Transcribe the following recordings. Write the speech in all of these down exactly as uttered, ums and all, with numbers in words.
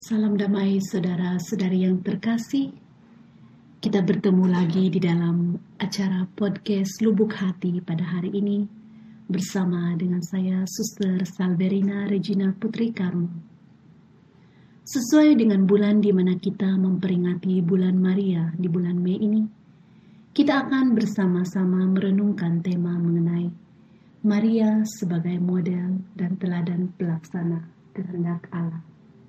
Salam damai saudara-saudari yang terkasih. Kita bertemu lagi di dalam acara podcast Lubuk Hati pada hari ini bersama dengan saya Suster Salverina Regina Putri Karno. Sesuai dengan bulan di mana kita memperingati bulan Maria di bulan Mei ini, kita akan bersama-sama merenungkan tema mengenai Maria sebagai model dan teladan pelaksana kehendak Allah.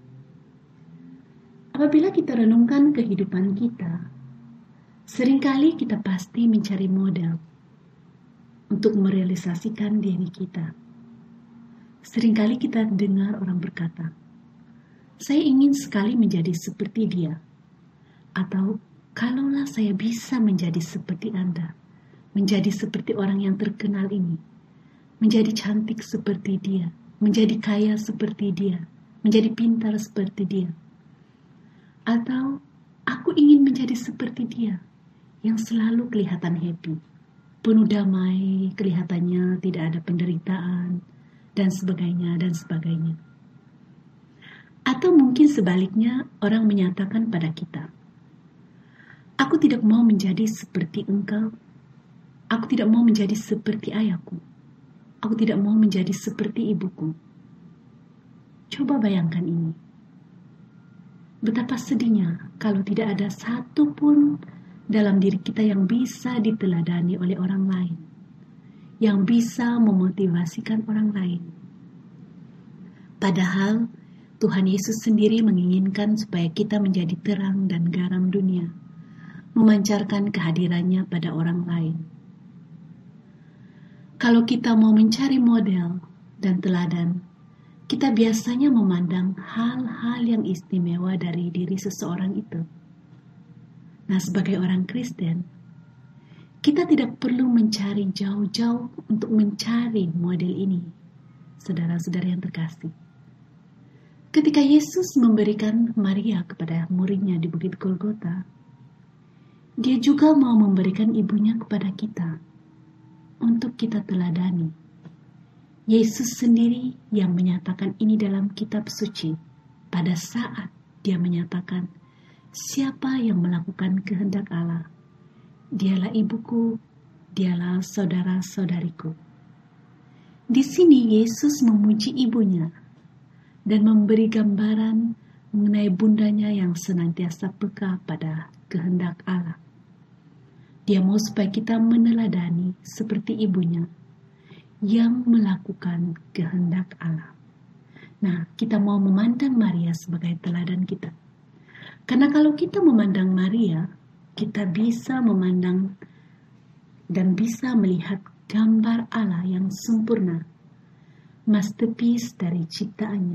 Apabila kita renungkan kehidupan kita, seringkali kita pasti mencari model untuk merealisasikan diri kita. Seringkali kita dengar orang berkata, saya ingin sekali menjadi seperti dia. Atau, kalaulah saya bisa menjadi seperti Anda, menjadi seperti orang yang terkenal ini, menjadi cantik seperti dia, menjadi kaya seperti dia, menjadi pintar seperti dia. Atau aku ingin menjadi seperti dia yang selalu kelihatan happy, penuh damai, kelihatannya tidak ada penderitaan, dan sebagainya, dan sebagainya. Atau mungkin sebaliknya orang menyatakan pada kita, aku tidak mau menjadi seperti engkau, aku tidak mau menjadi seperti ayahku, aku tidak mau menjadi seperti ibuku. Coba bayangkan ini. Betapa sedihnya kalau tidak ada satu pun dalam diri kita yang bisa diteladani oleh orang lain, yang bisa memotivasikan orang lain. Padahal Tuhan Yesus sendiri menginginkan supaya kita menjadi terang dan garam dunia, memancarkan kehadirannya pada orang lain. Kalau kita mau mencari model dan teladan, kita biasanya memandang hal-hal yang istimewa dari diri seseorang itu. Nah, sebagai orang Kristen, kita tidak perlu mencari jauh-jauh untuk mencari model ini, saudara-saudara yang terkasih. Ketika Yesus memberikan Maria kepada muridnya di Bukit Golgota, dia juga mau memberikan ibunya kepada kita, untuk kita teladani. Yesus sendiri yang menyatakan ini dalam kitab suci pada saat dia menyatakan, siapa yang melakukan kehendak Allah, dialah ibuku, dialah saudara-saudariku. Di sini Yesus memuji ibunya dan memberi gambaran mengenai bundanya yang senantiasa peka pada kehendak Allah. Dia mau supaya kita meneladani seperti ibunya yang melakukan kehendak Allah. Nah, kita mau memandang Maria sebagai teladan kita. Karena kalau kita memandang Maria, kita bisa memandang dan bisa melihat gambar Allah yang sempurna, masterpiece dari ciptaannya.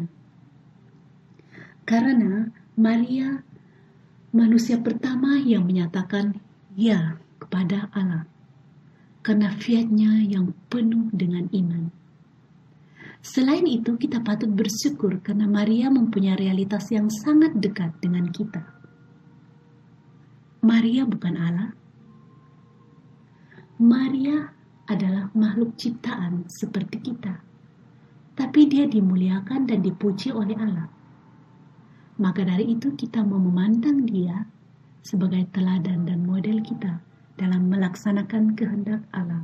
Karena Maria manusia pertama yang menyatakan ya kepada Allah. Karena fiatnya yang penuh dengan iman. Selain itu, kita patut bersyukur karena Maria mempunyai realitas yang sangat dekat dengan kita. Maria bukan Allah. Maria adalah makhluk ciptaan seperti kita. Tapi dia dimuliakan dan dipuji oleh Allah. Maka dari itu kita mau memandang dia sebagai teladan dan model kita dalam melaksanakan kehendak Allah.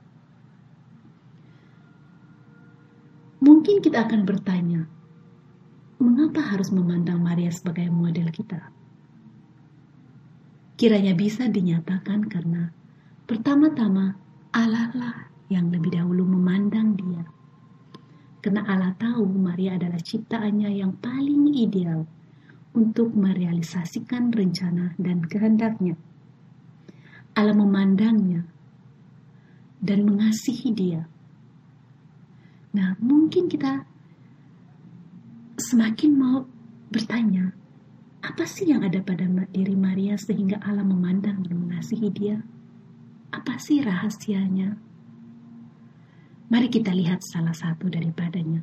Mungkin kita akan bertanya, mengapa harus memandang Maria sebagai model kita? Kiranya bisa dinyatakan karena pertama-tama Allah lah yang lebih dahulu memandang dia. Karena Allah tahu Maria adalah ciptaannya yang paling ideal untuk merealisasikan rencana dan kehendaknya. Allah memandangnya dan mengasihi dia. Nah, mungkin kita semakin mau bertanya, apa sih yang ada pada diri Maria sehingga Allah memandang dan mengasihi dia? Apa sih rahasianya? Mari kita lihat salah satu daripadanya.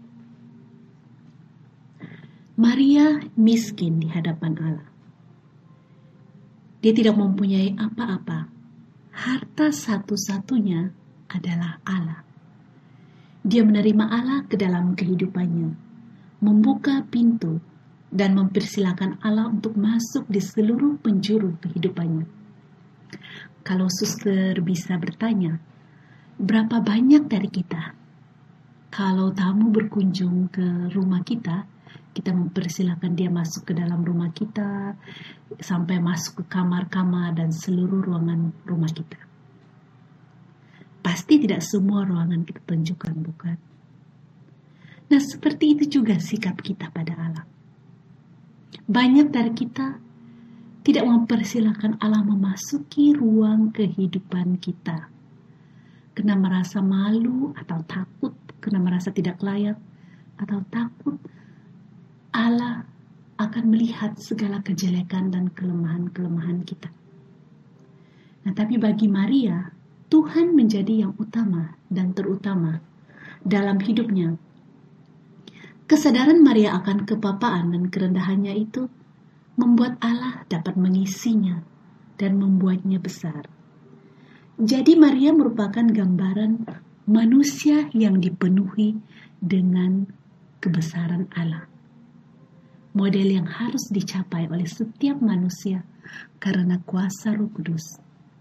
Maria miskin di hadapan Allah. Dia tidak mempunyai apa-apa. Harta satu-satunya adalah Allah. Dia menerima Allah ke dalam kehidupannya, membuka pintu dan mempersilahkan Allah untuk masuk di seluruh penjuru kehidupannya. Kalau suster bisa bertanya, berapa banyak dari kita, kalau tamu berkunjung ke rumah kita, kita mempersilahkan dia masuk ke dalam rumah kita, sampai masuk ke kamar-kamar dan seluruh ruangan rumah kita. Pasti tidak semua ruangan kita tunjukkan, bukan? Nah, seperti itu juga sikap kita pada Allah. Banyak dari kita tidak mempersilahkan Allah memasuki ruang kehidupan kita, karena merasa malu atau takut, karena merasa tidak layak, atau takut Allah akan melihat segala kejelekan dan kelemahan-kelemahan kita. Nah, tapi bagi Maria, Tuhan menjadi yang utama dan terutama dalam hidupnya. Kesadaran Maria akan kebapaan dan kerendahannya itu membuat Allah dapat mengisinya dan membuatnya besar. Jadi Maria merupakan gambaran manusia yang dipenuhi dengan kebesaran Allah. Model yang harus dicapai oleh setiap manusia karena kuasa Roh Kudus.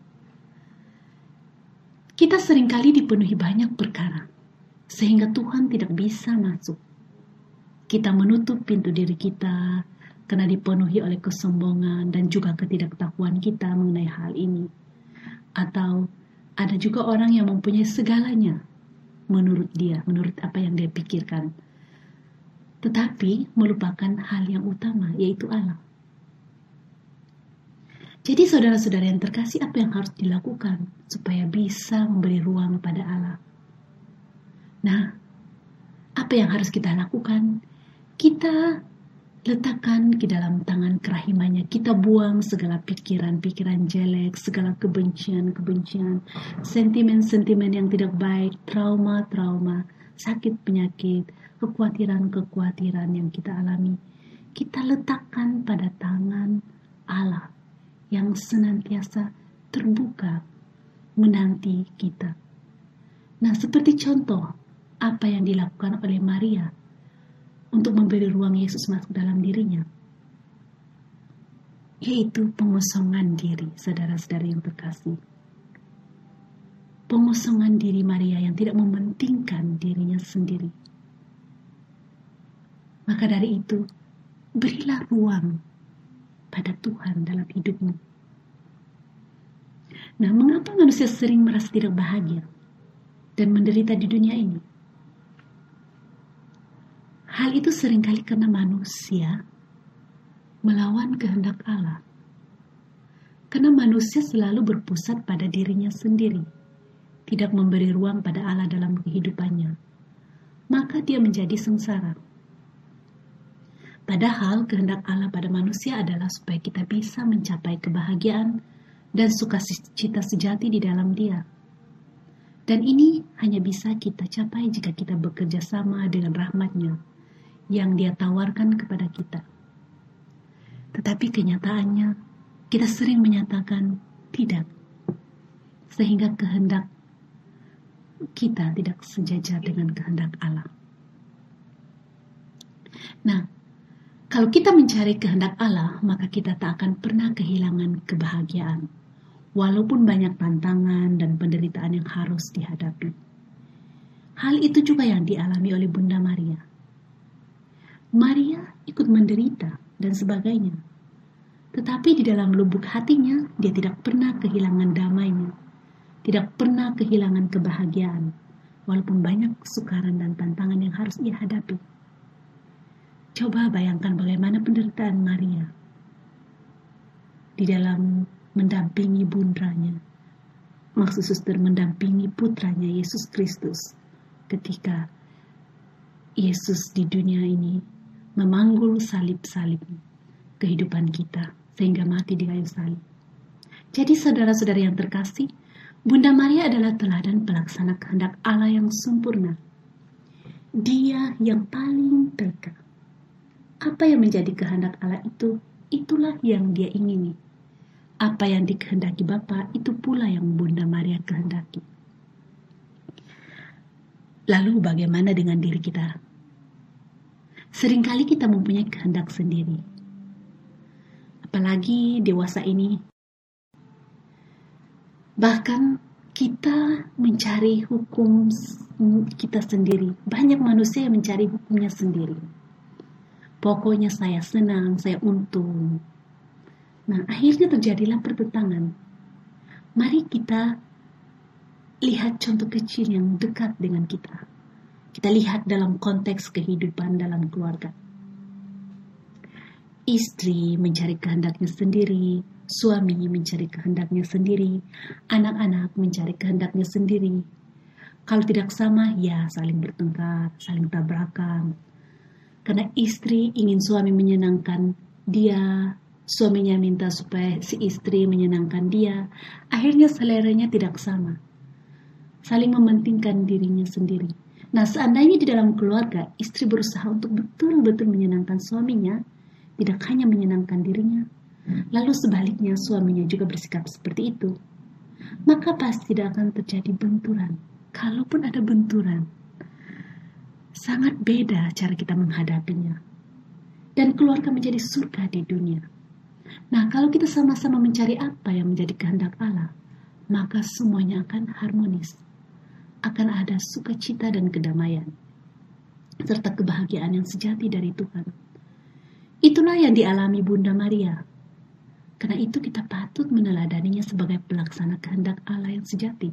Kita seringkali dipenuhi banyak perkara, sehingga Tuhan tidak bisa masuk. Kita menutup pintu diri kita karena dipenuhi oleh kesombongan dan juga ketidaktahuan kita mengenai hal ini. Atau ada juga orang yang mempunyai segalanya menurut dia, menurut apa yang dia pikirkan, tetapi melupakan hal yang utama, yaitu Allah. Jadi saudara-saudara yang terkasih, apa yang harus dilakukan supaya bisa memberi ruang pada Allah? Nah, apa yang harus kita lakukan? Kita letakkan ke dalam tangan kerahimannya. Kita buang segala pikiran-pikiran jelek, segala kebencian-kebencian, sentimen-sentimen yang tidak baik, trauma-trauma, sakit penyakit, kekhawatiran-kekhawatiran yang kita alami. Kita letakkan pada tangan Allah yang senantiasa terbuka menanti kita. Nah, seperti contoh apa yang dilakukan oleh Maria untuk memberi ruang Yesus masuk dalam dirinya, yaitu pengosongan diri, saudara-saudari yang terkasih. Pengosongan diri Maria yang tidak mementingkan dirinya sendiri. Maka dari itu, berilah ruang pada Tuhan dalam hidupmu. Nah, mengapa manusia sering merasa tidak bahagia dan menderita di dunia ini? Hal itu seringkali karena manusia melawan kehendak Allah. Karena manusia selalu berpusat pada dirinya sendiri, tidak memberi ruang pada Allah dalam kehidupannya. Maka dia menjadi sengsara. Padahal kehendak Allah pada manusia adalah supaya kita bisa mencapai kebahagiaan dan sukacita sejati di dalam Dia. Dan ini hanya bisa kita capai jika kita bekerja sama dengan rahmat-Nya yang Dia tawarkan kepada kita. Tetapi kenyataannya, kita sering menyatakan tidak, sehingga kehendak kita tidak sejajar dengan kehendak Allah. Nah, kalau kita mencari kehendak Allah, maka kita tak akan pernah kehilangan kebahagiaan, walaupun banyak tantangan dan penderitaan yang harus dihadapi. Hal itu juga yang dialami oleh Bunda Maria. Maria ikut menderita dan sebagainya, tetapi di dalam lubuk hatinya, dia tidak pernah kehilangan damainya, tidak pernah kehilangan kebahagiaan, walaupun banyak kesukaran dan tantangan yang harus ia hadapi. Coba bayangkan bagaimana penderitaan Maria di dalam mendampingi bundranya, maksud suster mendampingi putranya Yesus Kristus ketika Yesus di dunia ini memanggul salib-salib kehidupan kita sehingga mati di kayu salib. Jadi saudara-saudara yang terkasih, Bunda Maria adalah teladan pelaksana kehendak Allah yang sempurna. Dia yang paling teka. Apa yang menjadi kehendak Allah itu, itulah yang Dia ingini. Apa yang dikehendaki Bapa, itu pula yang Bunda Maria kehendaki. Lalu bagaimana dengan diri kita? Seringkali kita mempunyai kehendak sendiri. Apalagi dewasa ini. Bahkan kita mencari hukum kita sendiri. Banyak manusia yang mencari hukumnya sendiri. Pokoknya saya senang, saya untung. Nah, akhirnya terjadilah pertentangan. Mari kita lihat contoh kecil yang dekat dengan kita. Kita lihat dalam konteks kehidupan dalam keluarga. Istri mencari kehendaknya sendiri, suami mencari kehendaknya sendiri, anak-anak mencari kehendaknya sendiri. Kalau tidak sama, ya saling bertengkar, saling tabrakan. Karena istri ingin suami menyenangkan dia, suaminya minta supaya si istri menyenangkan dia. Akhirnya seleranya tidak sama. Saling mementingkan dirinya sendiri. Nah, seandainya di dalam keluarga, istri berusaha untuk betul-betul menyenangkan suaminya, tidak hanya menyenangkan dirinya, lalu sebaliknya suaminya juga bersikap seperti itu, maka pasti tidak akan terjadi benturan. Kalaupun ada benturan, sangat beda cara kita menghadapinya. Dan keluarga menjadi surga di dunia. Nah, kalau kita sama-sama mencari apa yang menjadi kehendak Allah, maka semuanya akan harmonis. Akan ada sukacita dan kedamaian, serta kebahagiaan yang sejati dari Tuhan. Itulah yang dialami Bunda Maria. Karena itu kita patut meneladaninya sebagai pelaksana kehendak Allah yang sejati.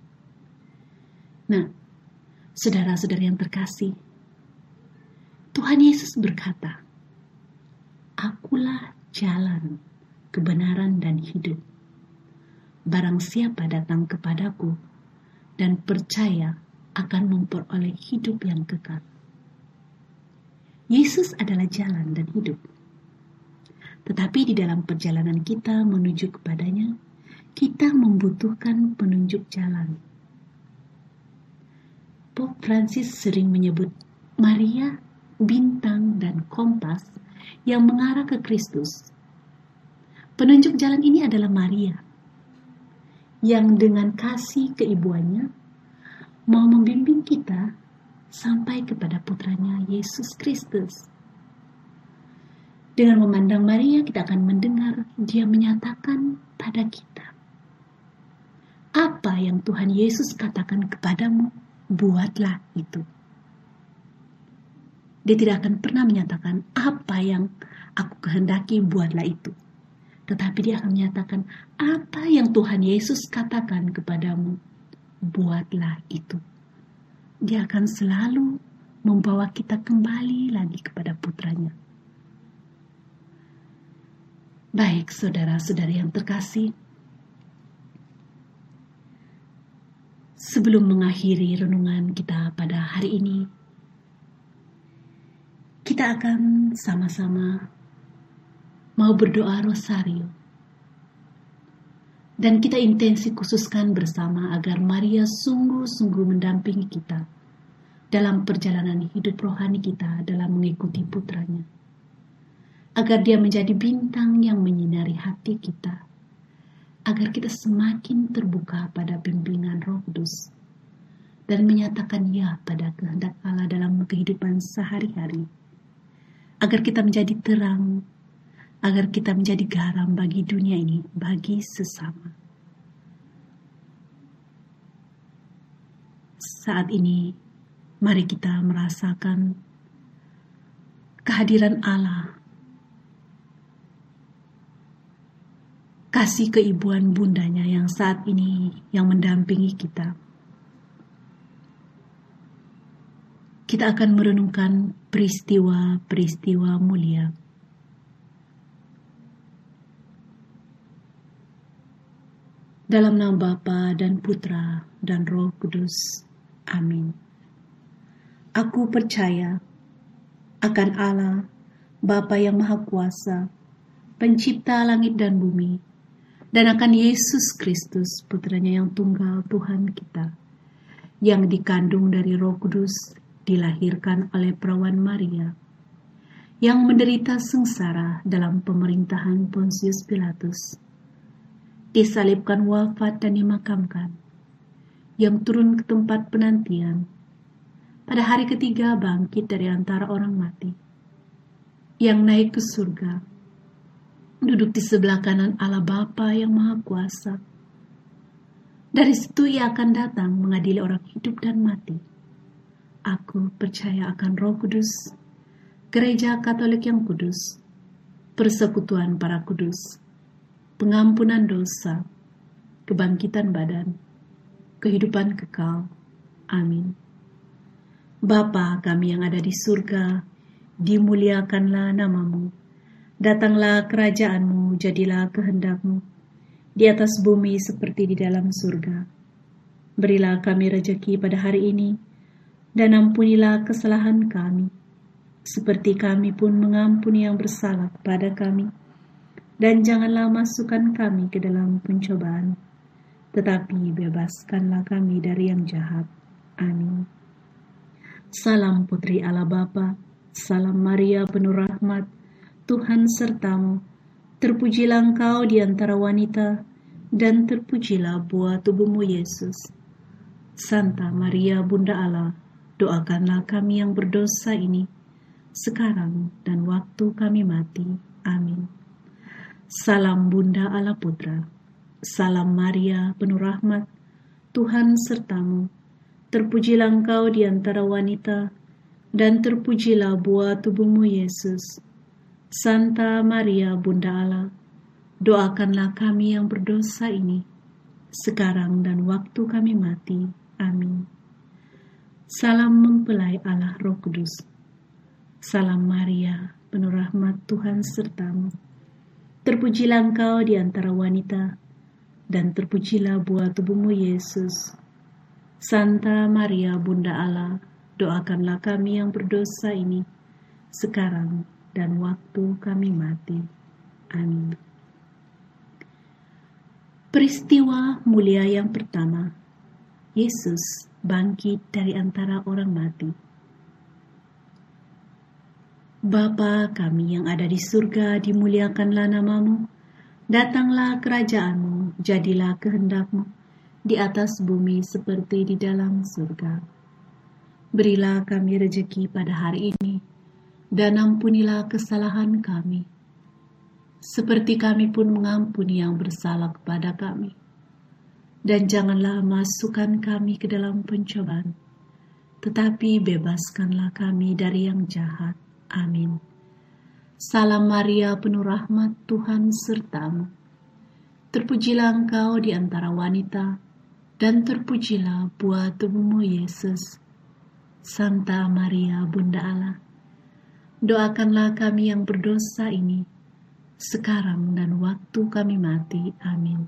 Nah, saudara-saudara yang terkasih, Tuhan Yesus berkata, "Akulah jalan, kebenaran, dan hidup. Barang siapa datang kepadaku dan percaya akan memperoleh hidup yang kekal." Yesus adalah jalan dan hidup. Tetapi di dalam perjalanan kita menuju kepadanya, kita membutuhkan penunjuk jalan. Pope Francis sering menyebut Maria bintang dan kompas yang mengarah ke Kristus. Penunjuk jalan ini adalah Maria, yang dengan kasih keibuannya mau membimbing kita sampai kepada putranya Yesus Kristus. Dengan memandang Maria, kita akan mendengar dia menyatakan pada kita, apa yang Tuhan Yesus katakan kepadamu, buatlah itu. Dia tidak akan pernah menyatakan apa yang aku kehendaki, buatlah itu. Tetapi dia akan menyatakan apa yang Tuhan Yesus katakan kepadamu, buatlah itu. Dia akan selalu membawa kita kembali lagi kepada putranya. Baik, saudara-saudari yang terkasih, sebelum mengakhiri renungan kita pada hari ini, kita akan sama-sama mau berdoa rosario. Dan kita intensi khususkan bersama agar Maria sungguh-sungguh mendampingi kita dalam perjalanan hidup rohani kita dalam mengikuti putranya. Agar dia menjadi bintang yang menyinari hati kita. Agar kita semakin terbuka pada bimbingan Roh Kudus. Dan menyatakan ya pada kehendak Allah dalam kehidupan sehari-hari. Agar kita menjadi terang, agar kita menjadi garam bagi dunia ini, bagi sesama. Saat ini, mari kita merasakan kehadiran Allah, kasih keibuan bundanya yang saat ini yang mendampingi kita. Kita akan merenungkan peristiwa-peristiwa mulia. Dalam nama Bapa dan Putra dan Roh Kudus. Amin. Aku percaya akan Allah, Bapa yang Maha Kuasa, Pencipta langit dan bumi, dan akan Yesus Kristus, Putranya yang tunggal Tuhan kita, yang dikandung dari Roh Kudus, dilahirkan oleh perawan Maria, yang menderita sengsara dalam pemerintahan Pontius Pilatus, disalibkan, wafat, dan dimakamkan, yang turun ke tempat penantian, pada hari ketiga bangkit dari antara orang mati, yang naik ke surga, duduk di sebelah kanan Allah Bapa yang Maha Kuasa. Dari situ ia akan datang mengadili orang hidup dan mati. Aku percaya akan Roh Kudus, Gereja Katolik yang kudus, persekutuan para kudus, pengampunan dosa, kebangkitan badan, kehidupan kekal. Amin. Bapa kami yang ada di surga, dimuliakanlah namamu. Datanglah kerajaanmu, jadilah kehendakmu, di atas bumi seperti di dalam surga. Berilah kami rejeki pada hari ini, dan ampunilah kesalahan kami, seperti kami pun mengampuni yang bersalah kepada kami. Dan janganlah masukkan kami ke dalam pencobaan, tetapi bebaskanlah kami dari yang jahat. Amin. Salam Putri Allah Bapa, salam Maria penuh rahmat, Tuhan sertamu. Terpujilah engkau di antara wanita, dan terpujilah buah tubuhmu Yesus. Santa Maria Bunda Allah, doakanlah kami yang berdosa ini, sekarang dan waktu kami mati. Amin. Salam Bunda Allah Putra, salam Maria penuh rahmat, Tuhan sertamu. Terpujilah engkau di antara wanita, dan terpujilah buah tubuhmu Yesus. Santa Maria Bunda Allah, doakanlah kami yang berdosa ini, sekarang dan waktu kami mati. Amin. Salam mempelai Allah Roh Kudus, salam Maria penuh rahmat, Tuhan sertamu. Terpujilah engkau di antara wanita, dan terpujilah buah tubuhmu Yesus. Santa Maria Bunda Allah, doakanlah kami yang berdosa ini, sekarang dan waktu kami mati. Amin. Peristiwa mulia yang pertama, Yesus bangkit dari antara orang mati. Bapa kami yang ada di surga, dimuliakanlah namamu. Datanglah kerajaanmu, jadilah kehendakmu, di atas bumi seperti di dalam surga. Berilah kami rejeki pada hari ini, dan ampunilah kesalahan kami, seperti kami pun mengampuni yang bersalah kepada kami. Dan janganlah masukkan kami ke dalam pencobaan, tetapi bebaskanlah kami dari yang jahat. Amin. Salam Maria penuh rahmat, Tuhan sertamu. Terpujilah engkau di antara wanita, dan terpujilah buah tubuhmu Yesus. Santa Maria Bunda Allah, doakanlah kami yang berdosa ini, sekarang dan waktu kami mati. Amin.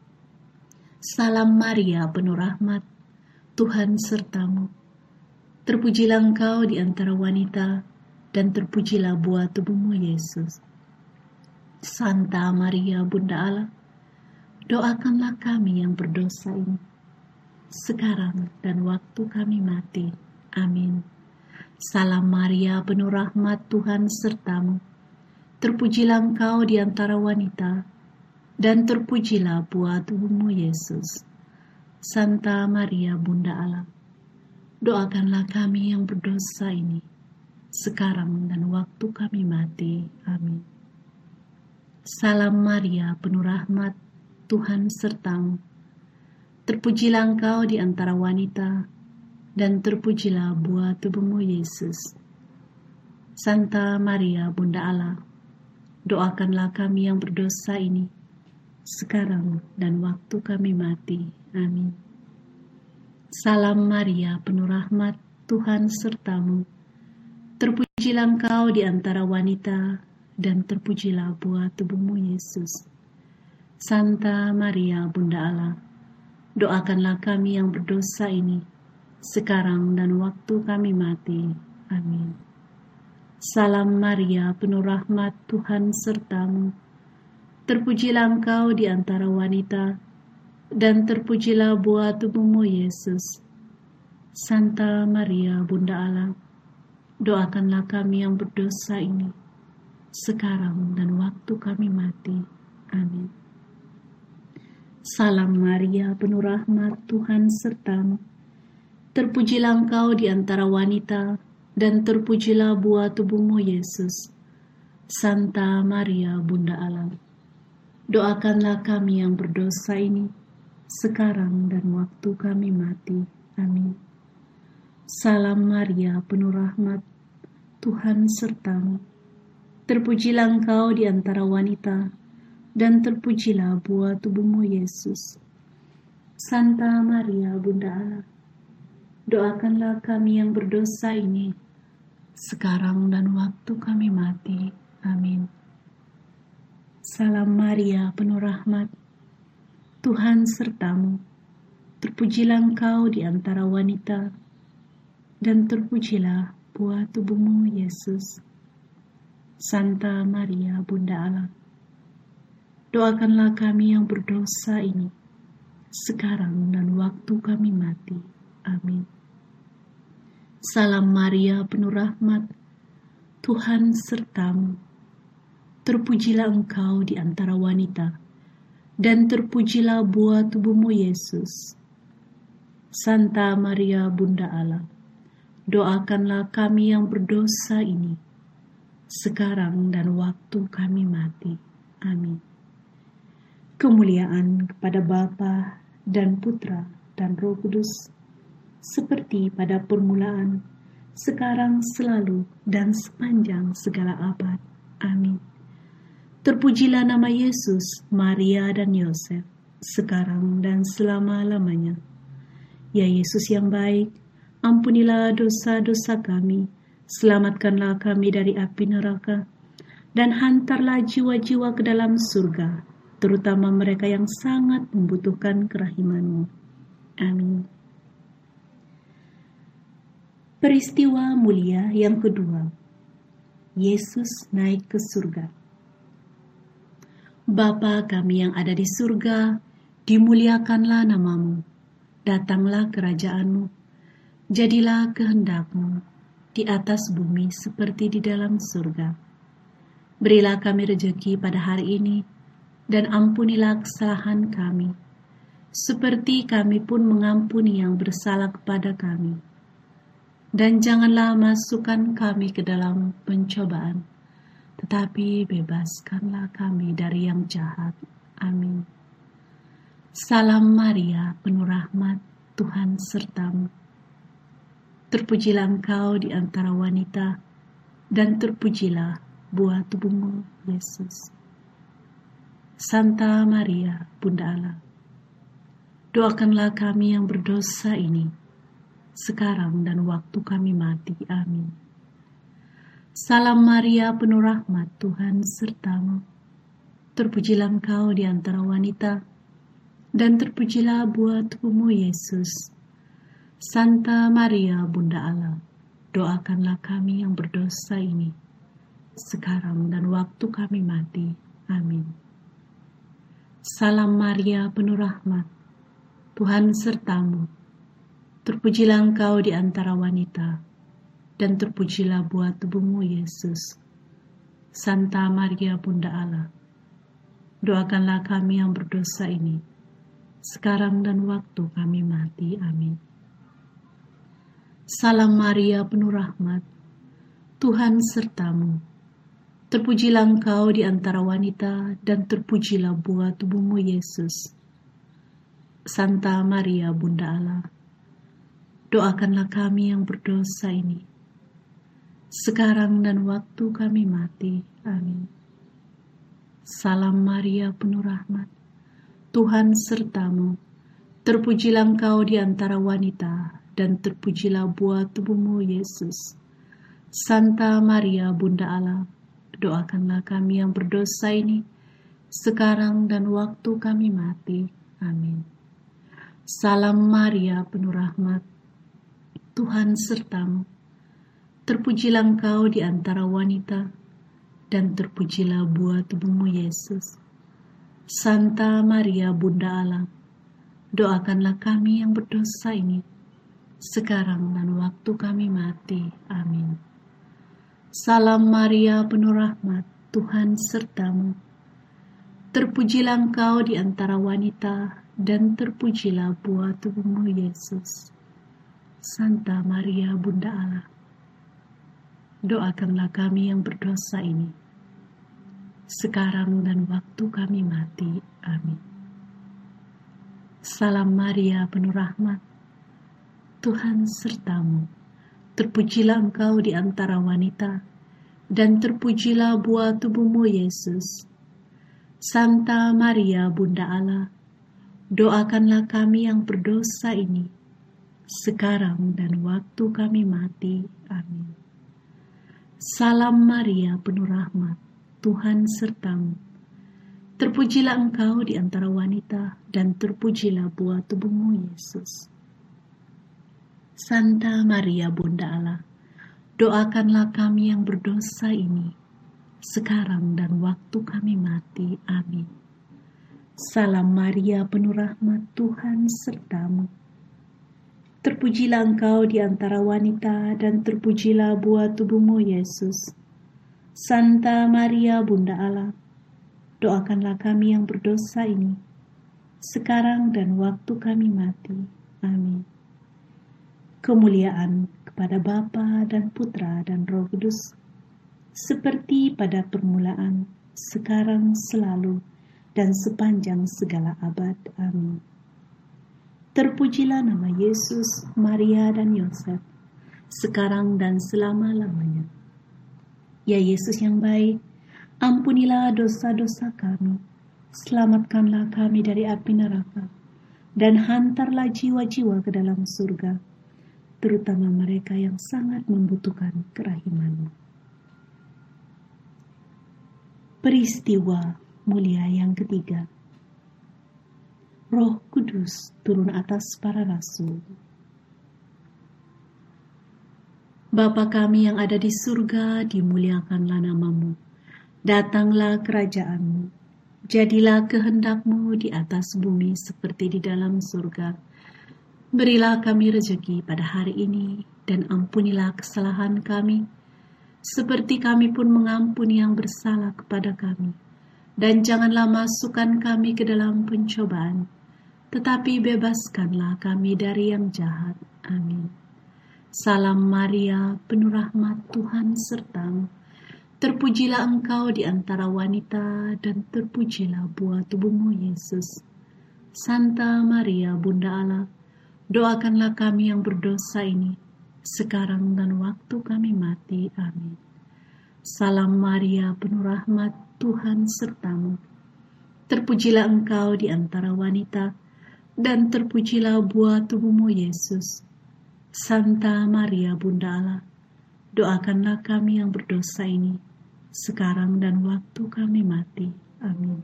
Salam Maria penuh rahmat, Tuhan sertamu. Terpujilah engkau di antara wanita, dan terpujilah buah tubuhmu Yesus. Santa Maria Bunda Allah, doakanlah kami yang berdosa ini, sekarang dan waktu kami mati. Amin. Salam Maria penuh rahmat, Tuhan sertamu. Terpujilah engkau di antara wanita, dan terpujilah buah tubuhmu Yesus. Santa Maria Bunda Allah, doakanlah kami yang berdosa ini, sekarang dan waktu kami mati. Amin. Salam Maria penuh rahmat, Tuhan sertamu. Terpujilah engkau di antara wanita, dan terpujilah buah tubuhmu Yesus. Santa Maria Bunda Allah, doakanlah kami yang berdosa ini, sekarang dan waktu kami mati. Amin. Salam Maria penuh rahmat, Tuhan sertamu. Terpujilah engkau di antara wanita, dan terpujilah buah tubuhmu Yesus. Santa Maria Bunda Allah, doakanlah kami yang berdosa ini, sekarang dan waktu kami mati. Amin. Salam Maria penuh rahmat, Tuhan sertamu. Terpujilah engkau di antara wanita, dan terpujilah buah tubuhmu Yesus. Santa Maria Bunda Allah, doakanlah kami yang berdosa ini, sekarang dan waktu kami mati. Amin. Salam Maria penuh rahmat, Tuhan sertamu. Terpujilah engkau di antara wanita, dan terpujilah buah tubuhmu Yesus. Santa Maria Bunda Allah, doakanlah kami yang berdosa ini, sekarang dan waktu kami mati. Amin. Salam Maria, penuh rahmat, Tuhan sertamu. Terpujilah engkau di antara wanita, dan terpujilah buah tubuhmu Yesus. Santa Maria Bunda Allah, doakanlah kami yang berdosa ini, sekarang dan waktu kami mati. Amin. Salam Maria, penuh rahmat, Tuhan sertamu. Terpujilah engkau di antara wanita, dan terpujilah buah tubuhmu Yesus. Santa Maria Bunda Allah, doakanlah kami yang berdosa ini, sekarang dan waktu kami mati. Amin. Salam Maria, penuh rahmat, Tuhan sertamu. Terpujilah engkau di antara wanita, dan terpujilah buah tubuhmu Yesus. Santa Maria Bunda Allah, doakanlah kami yang berdosa ini, sekarang dan waktu kami mati. Amin. Kemuliaan kepada Bapa dan Putra dan Roh Kudus, seperti pada permulaan, sekarang, selalu, dan sepanjang segala abad. Amin. Terpujilah nama Yesus, Maria, dan Yosef, sekarang dan selama-lamanya. Ya Yesus yang baik, ampunilah dosa-dosa kami, selamatkanlah kami dari api neraka, dan hantarlah jiwa-jiwa ke dalam surga, terutama mereka yang sangat membutuhkan kerahiman-Mu. Amin. Peristiwa mulia yang kedua, Yesus naik ke surga. Bapa kami yang ada di surga, dimuliakanlah namamu, datanglah kerajaan-Mu, jadilah kehendak-Mu di atas bumi seperti di dalam surga. Berilah kami rejeki pada hari ini, dan ampunilah kesalahan kami, seperti kami pun mengampuni yang bersalah kepada kami. Dan janganlah masukkan kami ke dalam pencobaan, tetapi bebaskanlah kami dari yang jahat. Amin. Salam Maria, penuh rahmat, Tuhan sertamu. Terpujilah engkau di antara wanita, dan terpujilah buah tubuhmu Yesus. Santa Maria, Bunda Allah, doakanlah kami yang berdosa ini, sekarang dan waktu kami mati. Amin. Salam Maria, penuh rahmat, Tuhan sertamu. Terpujilah engkau di antara wanita, dan terpujilah buah tubuhmu Yesus. Santa Maria, Bunda Allah, doakanlah kami yang berdosa ini, sekarang dan waktu kami mati. Amin. Salam Maria, penuh rahmat, Tuhan sertamu. Terpujilah engkau di antara wanita, dan terpujilah buah tubuhmu Yesus. Santa Maria Bunda Allah, doakanlah kami yang berdosa ini, sekarang dan waktu kami mati. Amin. Salam Maria, penuh rahmat, Tuhan sertamu. Terpujilah engkau di antara wanita, dan terpujilah buah tubuhmu Yesus. Santa Maria Bunda Allah, doakanlah kami yang berdosa ini, sekarang dan waktu kami mati. Amin. Salam Maria, penuh rahmat, Tuhan sertamu. Terpujilah engkau di antara wanita, dan terpujilah buah tubuhmu Yesus. Santa Maria Bunda Allah, doakanlah kami yang berdosa ini, sekarang dan waktu kami mati. Amin. Salam Maria, penuh rahmat, Tuhan sertamu. Terpujilah engkau di antara wanita, dan terpujilah buah tubuhmu Yesus. Santa Maria Bunda Allah, doakanlah kami yang berdosa ini, sekarang dan waktu kami mati. Amin. Salam Maria, penuh rahmat, Tuhan sertamu. Terpujilah engkau di antara wanita, dan terpujilah buah tubuhmu Yesus. Santa Maria Bunda Allah, doakanlah kami yang berdosa ini, sekarang dan waktu kami mati. Amin. Salam Maria, penuh rahmat, Tuhan sertamu. Terpujilah engkau di antara wanita, dan terpujilah buah tubuhmu, Yesus. Santa Maria, Bunda Allah, doakanlah kami yang berdosa ini, sekarang dan waktu kami mati. Amin. Salam Maria, penuh rahmat, Tuhan sertamu. Terpujilah engkau di antara wanita, dan terpujilah buah tubuhmu, Yesus. Santa Maria, Bunda Allah, doakanlah kami yang berdosa ini, sekarang dan waktu kami mati. Amin. Salam Maria, penuh rahmat, Tuhan sertamu. Terpujilah engkau di antara wanita, dan terpujilah buah tubuhmu, Yesus. Santa Maria, Bunda Allah, doakanlah kami yang berdosa ini, sekarang dan waktu kami mati. Amin. Kemuliaan kepada Bapa dan Putra dan Roh Kudus, seperti pada permulaan, sekarang, selalu, dan sepanjang segala abad. Amin. Terpujilah nama Yesus, Maria, dan Yosef, sekarang dan selama-lamanya. Ya Yesus yang baik, ampunilah dosa-dosa kami, selamatkanlah kami dari api neraka, dan hantarlah jiwa-jiwa ke dalam surga, terutama mereka yang sangat membutuhkan kerahiman-Mu. Peristiwa mulia yang ketiga. Roh Kudus turun atas para rasul. Bapa kami yang ada di surga, dimuliakanlah nama-Mu. Datanglah kerajaan-Mu. Jadilah kehendak-Mu di atas bumi seperti di dalam surga. Berilah kami rezeki pada hari ini, dan ampunilah kesalahan kami, seperti kami pun mengampuni yang bersalah kepada kami. Dan janganlah masukkan kami ke dalam pencobaan, tetapi bebaskanlah kami dari yang jahat. Amin. Salam Maria, penuh rahmat, Tuhan sertamu. Terpujilah engkau di antara wanita, dan terpujilah buah tubuhmu, Yesus. Santa Maria, Bunda Allah, doakanlah kami yang berdosa ini, sekarang dan waktu kami mati. Amin. Salam Maria, penuh rahmat, Tuhan sertamu. Terpujilah engkau di antara wanita, dan terpujilah buah tubuhmu, Yesus. Santa Maria, Bunda Allah, doakanlah kami yang berdosa ini, sekarang dan waktu kami mati. Amin.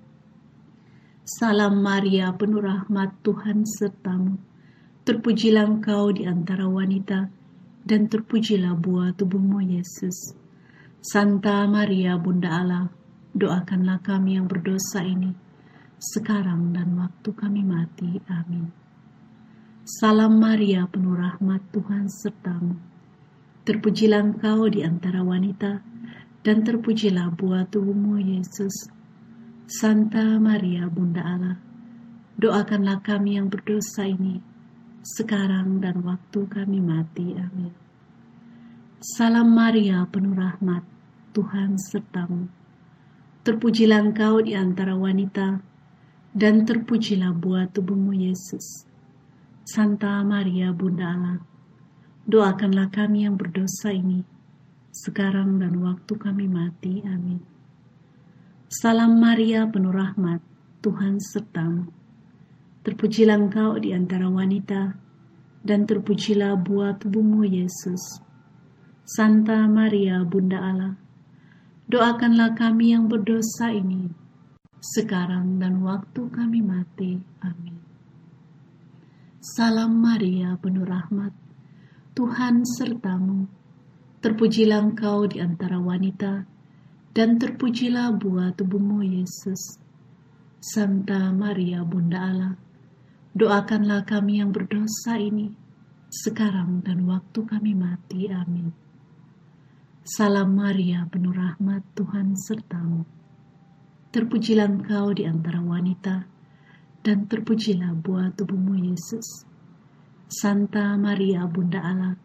Salam Maria, penuh rahmat, Tuhan sertamu. Terpujilah engkau di antara wanita, dan terpujilah buah tubuhmu, Yesus. Santa Maria, Bunda Allah, doakanlah kami yang berdosa ini, sekarang dan waktu kami mati. Amin. Salam Maria, penuh rahmat, Tuhan sertamu. Terpujilah engkau di antara wanita, dan terpujilah buah tubuhmu, Yesus. Santa Maria, Bunda Allah, doakanlah kami yang berdosa ini, sekarang dan waktu kami mati. Amin. Salam Maria, penuh rahmat, Tuhan sertamu. Terpujilah engkau di antara wanita, dan terpujilah buah tubuhmu, Yesus. Santa Maria, Bunda Allah, doakanlah kami yang berdosa ini, sekarang dan waktu kami mati. Amin. Salam Maria, penuh rahmat, Tuhan sertamu. Terpujilah engkau di antara wanita, dan terpujilah buah tubuhmu, Yesus. Santa Maria, Bunda Allah, doakanlah kami yang berdosa ini, sekarang dan waktu kami mati. Amin. Salam Maria, penuh rahmat, Tuhan sertamu. Terpujilah engkau di antara wanita, dan terpujilah buah tubuhmu, Yesus. Santa Maria, Bunda Allah, doakanlah kami yang berdosa ini, sekarang dan waktu kami mati. Amin. Salam Maria, penuh rahmat, Tuhan sertamu. Terpujilah engkau di antara wanita, dan terpujilah buah tubuhmu, Yesus. Santa Maria, Bunda Allah,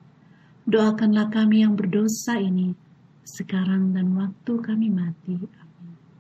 doakanlah kami yang berdosa ini, sekarang dan waktu kami mati. Amin.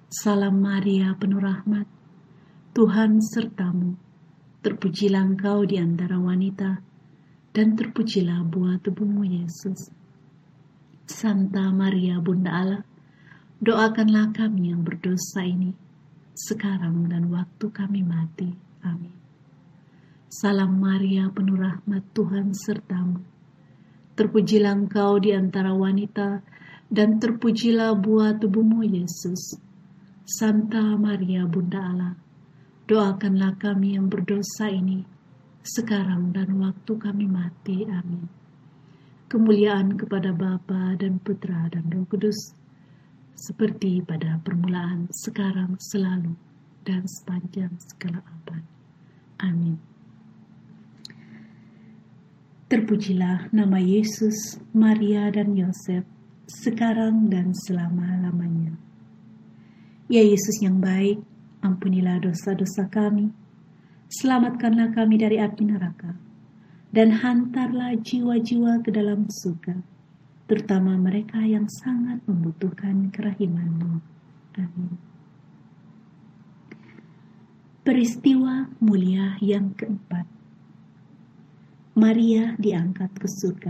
Salam Maria, penuh rahmat, Tuhan sertamu. Terpujilah engkau di antara wanita, dan terpujilah buah tubuhmu, Yesus. Santa Maria, Bunda Allah, doakanlah kami yang berdosa ini, sekarang dan waktu kami mati. Amin. Salam Maria, penuh rahmat, Tuhan sertamu. Terpujilah engkau di antara wanita, dan terpujilah buah tubuhmu, Yesus. Santa Maria, Bunda Allah, doakanlah kami yang berdosa ini, sekarang dan waktu kami mati. Amin. Kemuliaan kepada Bapa dan Putra dan Roh Kudus, seperti pada permulaan, sekarang, selalu, dan sepanjang segala abad. Amin. Terpujilah nama Yesus, Maria, dan Yosef, sekarang dan selama-lamanya. Ya Yesus yang baik, ampunilah dosa-dosa kami, selamatkanlah kami dari api neraka, dan hantarlah jiwa-jiwa ke dalam surga, terutama mereka yang sangat membutuhkan kerahiman-Mu. Amin. Peristiwa mulia yang keempat. Maria diangkat ke surga.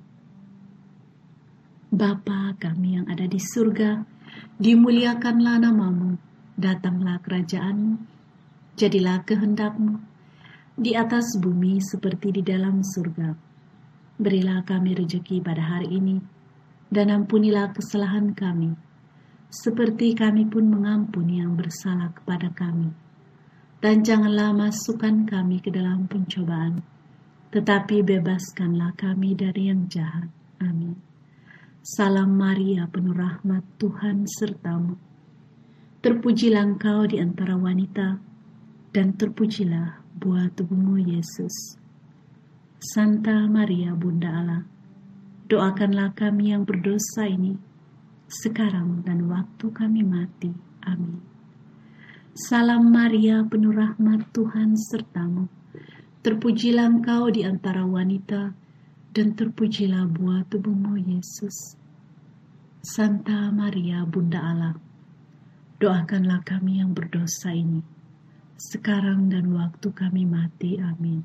Bapa kami yang ada di surga, dimuliakanlah namamu, datanglah kerajaan-Mu, jadilah kehendak-Mu, di atas bumi seperti di dalam surga. Berilah kami rejeki pada hari ini, dan ampunilah kesalahan kami, seperti kami pun mengampuni yang bersalah kepada kami. Dan janganlah masukkan kami ke dalam pencobaan, tetapi bebaskanlah kami dari yang jahat. Amin. Salam Maria, penuh rahmat, Tuhan sertamu. Terpujilah engkau di antara wanita, dan terpujilah buah tubuhmu, Yesus. Santa Maria, Bunda Allah, doakanlah kami yang berdosa ini, sekarang dan waktu kami mati. Amin. Salam Maria, penuh rahmat, Tuhan sertamu. Terpujilah engkau di antara wanita, dan terpujilah buah tubuhmu, Yesus. Santa Maria, Bunda Allah, doakanlah kami yang berdosa ini, sekarang dan waktu kami mati. Amin.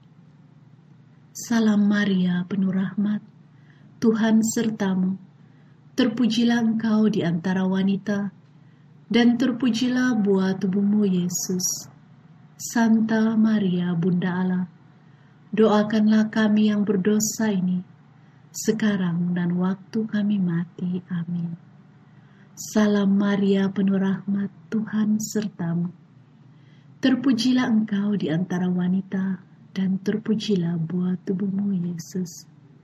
Salam Maria, penuh rahmat, Tuhan sertamu. Terpujilah engkau di antara wanita, dan terpujilah buah tubuhmu, Yesus. Santa Maria, Bunda Allah, doakanlah kami yang berdosa ini, sekarang dan waktu kami mati. Amin. Salam Maria, penuh rahmat, Tuhan sertamu. Terpujilah engkau di antara wanita, dan terpujilah buah tubuhmu, Yesus.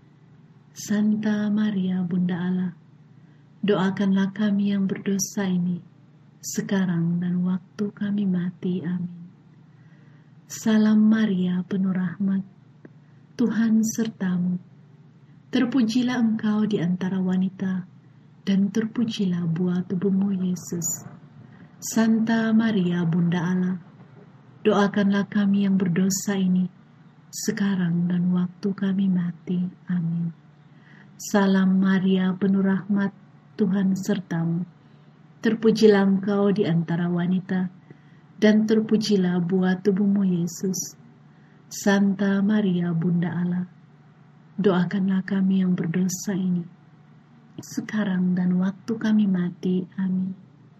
Santa Maria, Bunda Allah, doakanlah kami yang berdosa ini, sekarang dan waktu kami mati. Amin. Salam Maria, penuh rahmat, Tuhan sertamu. Terpujilah engkau di antara wanita, dan terpujilah buah tubuhmu, Yesus. Santa Maria, Bunda Allah, doakanlah kami yang berdosa ini, sekarang dan waktu kami mati. Amin. Salam Maria, penuh rahmat, Tuhan sertamu. Terpujilah engkau di antara wanita, dan terpujilah buah tubuhmu, Yesus. Santa Maria, Bunda Allah, doakanlah kami yang berdosa ini, sekarang dan waktu kami mati. Amin.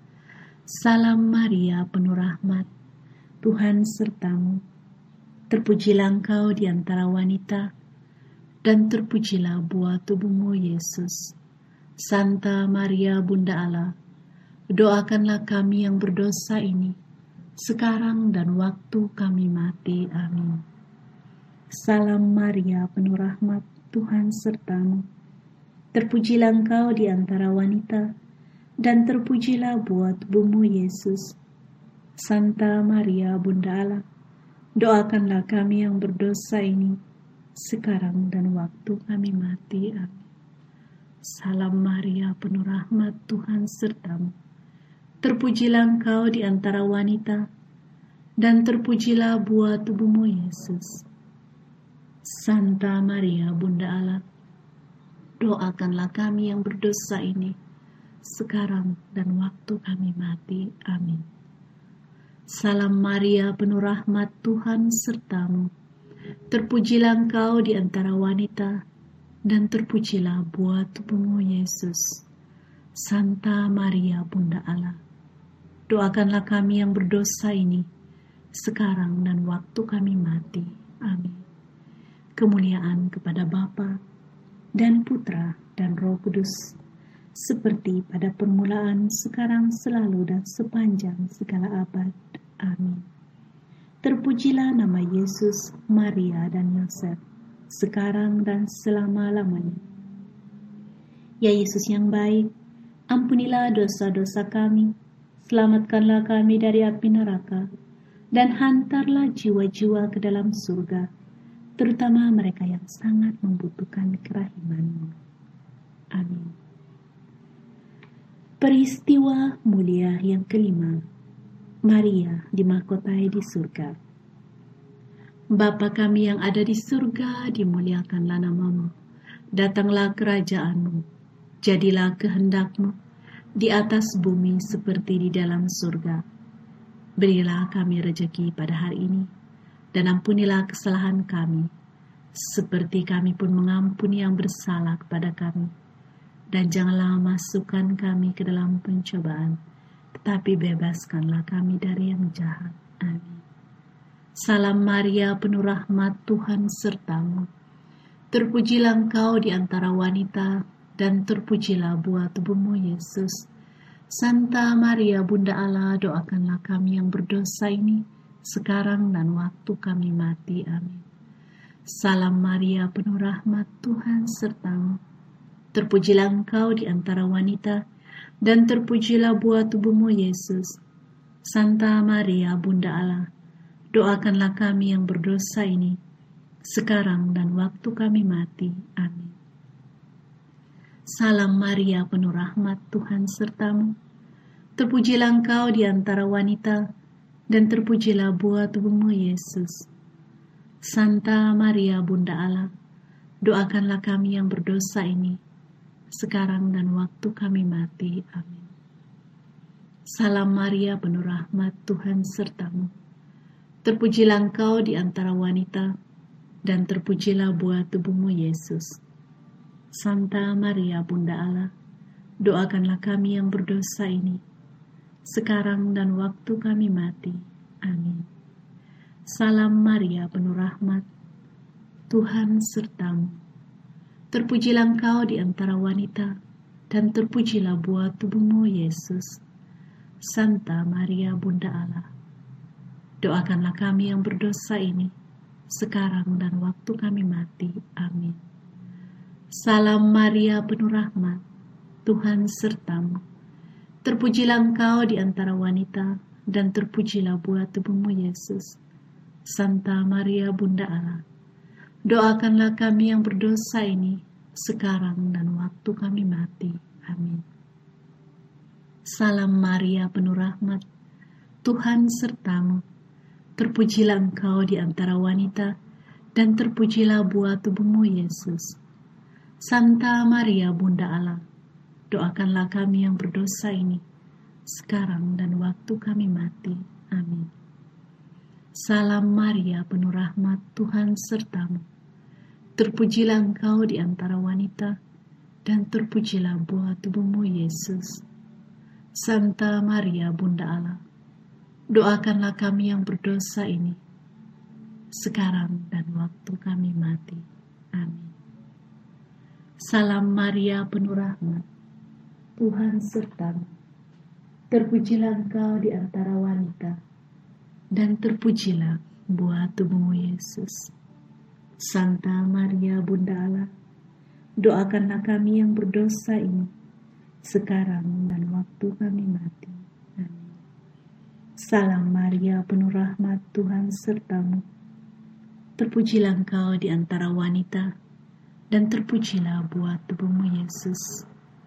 Salam Maria, penuh rahmat, Tuhan sertamu. Terpujilah engkau di antara wanita, dan terpujilah buah tubuhmu, Yesus. Santa Maria, Bunda Allah, doakanlah kami yang berdosa ini, sekarang dan waktu kami mati. Amin. Salam Maria, penuh rahmat, Tuhan sertamu. Terpujilah engkau di antara wanita, dan terpujilah buah tubuhmu, Yesus. Santa Maria, Bunda Allah, doakanlah kami yang berdosa ini, sekarang dan waktu kami mati. Amin. Salam Maria, penuh rahmat, Tuhan sertamu. Terpujilah engkau di antara wanita, dan terpujilah buah tubuhmu, Yesus. Santa Maria, Bunda Allah, doakanlah kami yang berdosa ini, sekarang dan waktu kami mati. Amin. Salam Maria, penuh rahmat, Tuhan sertamu. Terpujilah engkau di antara wanita, dan terpujilah buah tubuhmu, Yesus. Santa Maria, Bunda Allah, doakanlah kami yang berdosa ini, sekarang dan waktu kami mati. Amin. Kemuliaan kepada Bapa dan Putra dan Roh Kudus, seperti pada permulaan, sekarang, selalu, dan sepanjang segala abad. Amin. Terpujilah nama Yesus, Maria, dan Yosef, sekarang dan selama-lamanya. Ya Yesus yang baik, ampunilah dosa-dosa kami, selamatkanlah kami dari api neraka, dan hantarlah jiwa-jiwa ke dalam surga, terutama mereka yang sangat membutuhkan kerahiman-Mu. Amin. Peristiwa mulia yang kelima, Maria dimahkotai di surga. Bapa kami yang ada di surga, dimuliakanlah nama-Mu. Datanglah kerajaan-Mu. Jadilah kehendak-Mu di atas bumi seperti di dalam surga. Berilah kami rejeki pada hari ini, dan ampunilah kesalahan kami, seperti kami pun mengampuni yang bersalah kepada kami. Dan janganlah masukkan kami ke dalam pencobaan, tetapi bebaskanlah kami dari yang jahat. Amin. Salam Maria, penuh rahmat, Tuhan sertamu. Terpujilah engkau di antara wanita, dan terpujilah buah tubuhmu, Yesus. Santa Maria, Bunda Allah, doakanlah kami yang berdosa ini, sekarang dan waktu kami mati. Amin. Salam Maria, penuh rahmat, Tuhan sertamu. Terpujilah engkau di antara wanita, dan terpujilah buah tubuhmu, Yesus. Santa Maria, Bunda Allah, doakanlah kami yang berdosa ini, sekarang dan waktu kami mati. Amin. Salam Maria, penuh rahmat, Tuhan sertamu. Terpujilah engkau di antara wanita, dan terpujilah buah tubuhmu, Yesus. Santa Maria, Bunda Allah, doakanlah kami yang berdosa ini, sekarang dan waktu kami mati. Amin. Salam Maria, penuh rahmat, Tuhan sertamu. Terpujilah engkau di antara wanita, dan terpujilah buah tubuhmu, Yesus. Santa Maria, Bunda Allah, doakanlah kami yang berdosa ini, sekarang dan waktu kami mati. Amin. Salam Maria, penuh rahmat, Tuhan sertamu. Terpujilah engkau di antara wanita, dan terpujilah buah tubuhmu, Yesus. Santa Maria, Bunda Allah, doakanlah kami yang berdosa ini, sekarang dan waktu kami mati. Amin. Salam Maria, penuh rahmat, Tuhan sertamu. Terpujilah engkau di antara wanita, dan terpujilah buah tubuhmu, Yesus. Santa Maria, Bunda Allah, doakanlah kami yang berdosa ini, sekarang dan waktu kami mati. Amin. Salam Maria, penuh rahmat, Tuhan sertamu. Terpujilah engkau di antara wanita, dan terpujilah buah tubuhmu, Yesus. Santa Maria, Bunda Allah, doakanlah kami yang berdosa ini, sekarang dan waktu kami mati. Amin. Salam Maria, penuh rahmat, Tuhan sertamu. Terpujilah engkau di antara wanita, dan terpujilah buah tubuhmu, Yesus. Santa Maria, Bunda Allah, doakanlah kami yang berdosa ini, sekarang dan waktu kami mati. Amin. Salam Maria, penuh rahmat, Tuhan sertamu. Terpujilah engkau di antara wanita, dan terpujilah buah tubuhmu, Yesus. Santa Maria, Bunda Allah, doakanlah kami yang berdosa ini, sekarang dan waktu kami mati. Amin. Salam Maria, penuh rahmat, Tuhan sertamu. Terpujilah engkau di antara wanita, dan terpujilah buah tubuhmu, Yesus.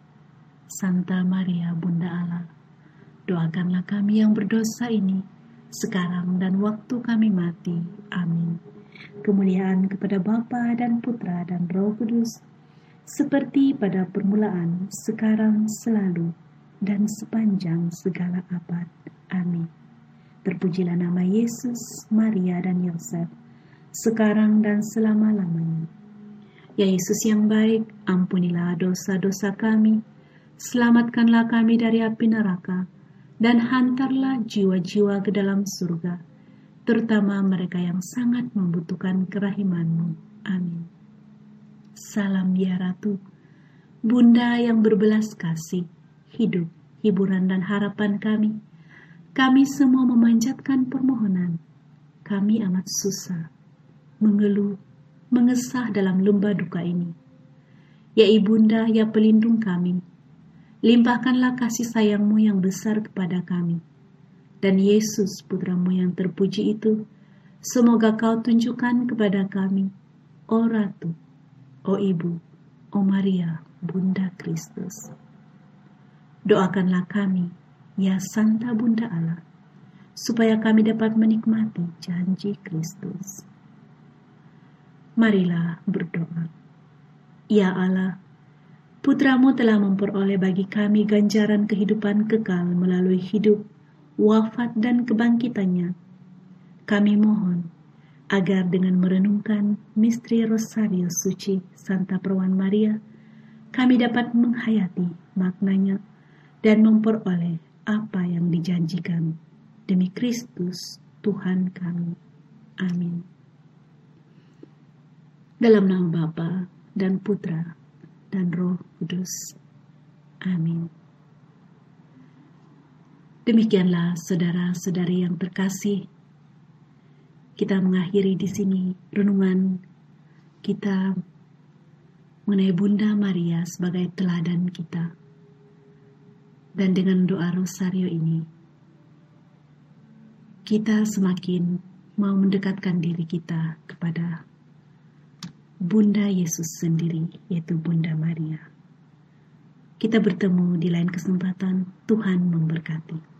Santa Maria, Bunda Allah, doakanlah kami yang berdosa ini, sekarang dan waktu kami mati. Amin. Kemuliaan kepada Bapa dan Putra dan Roh Kudus, seperti pada permulaan, sekarang, selalu, dan sepanjang segala abad. Amin. Terpujilah nama Yesus, Maria, dan Yosef, sekarang dan selama-lamanya. Ya Yesus yang baik, ampunilah dosa-dosa kami, selamatkanlah kami dari api neraka, dan hantarlah jiwa-jiwa ke dalam surga, terutama mereka yang sangat membutuhkan kerahiman-Mu. Amin. Salam ya Ratu, Bunda yang berbelas kasih, hidup, hiburan, dan harapan kami. Kami semua memanjatkan permohonan. Kami amat susah, mengeluh, mengesah dalam lembah duka ini. Ya Ibunda, ya pelindung kami, limpahkanlah kasih sayang-Mu yang besar kepada kami. Dan Yesus, Putra-Mu yang terpuji itu, semoga Kau tunjukkan kepada kami, O Ratu, O Ibu, O Maria, Bunda Kristus. Doakanlah kami, ya Santa Bunda Allah, supaya kami dapat menikmati janji Kristus. Marilah berdoa. Ya Allah, Putra-Mu telah memperoleh bagi kami ganjaran kehidupan kekal melalui hidup, wafat, dan kebangkitannya. Kami mohon agar dengan merenungkan misteri Rosario Suci Santa Perawan Maria, kami dapat menghayati maknanya dan memperoleh apa yang dijanjikan. Demi Kristus, Tuhan kami. Amin. Dalam nama Bapa dan Putra dan Roh Kudus. Amin. Demikianlah saudara-saudari yang terkasih, kita mengakhiri di sini renungan kita mengenai Bunda Maria sebagai teladan kita. Dan dengan doa rosario ini, kita semakin mau mendekatkan diri kita kepada Bunda Yesus sendiri, yaitu Bunda Maria. Kita bertemu di lain kesempatan. Tuhan memberkati.